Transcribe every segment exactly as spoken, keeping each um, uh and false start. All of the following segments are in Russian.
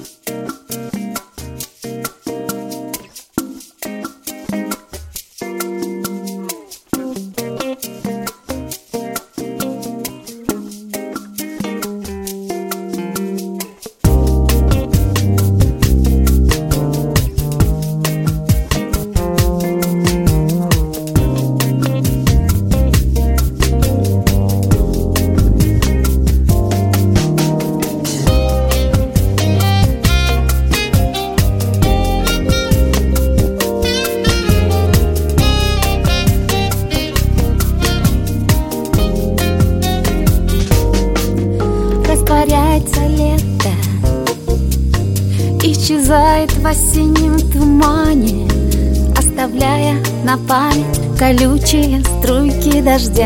Растворяется лето, исчезает в осеннем тумане, оставляя на память колючие струйки дождя.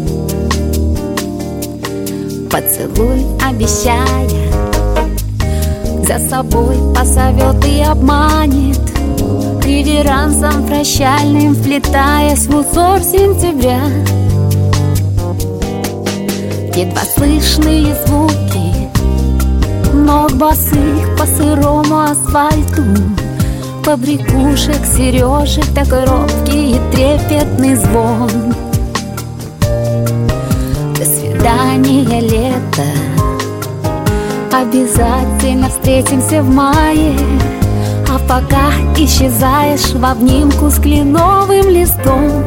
Поцелуй, обещая, за собой позовет и обманет, реверансом прощальным вплетаясь в узор сентября. Едва слышные звуки ног босых по сырому асфальту, побрякушек, сережек, такой робкий и трепетный звон. До свидания, лето, обязательно встретимся в мае, а пока исчезаешь в обнимку с кленовым листом.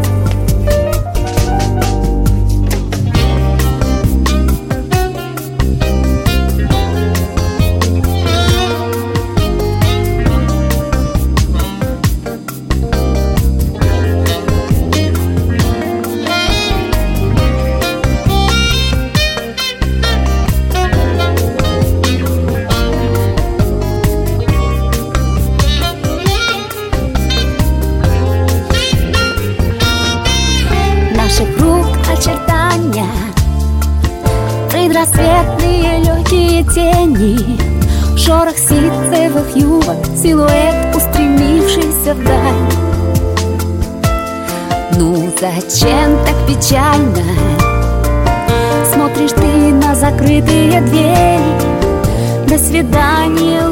Очертания, предрассветные легкие тени, шорох ситцевых юбок, силуэт, устремившийся вдаль. Ну зачем так печально смотришь ты на закрытые двери? До свидания,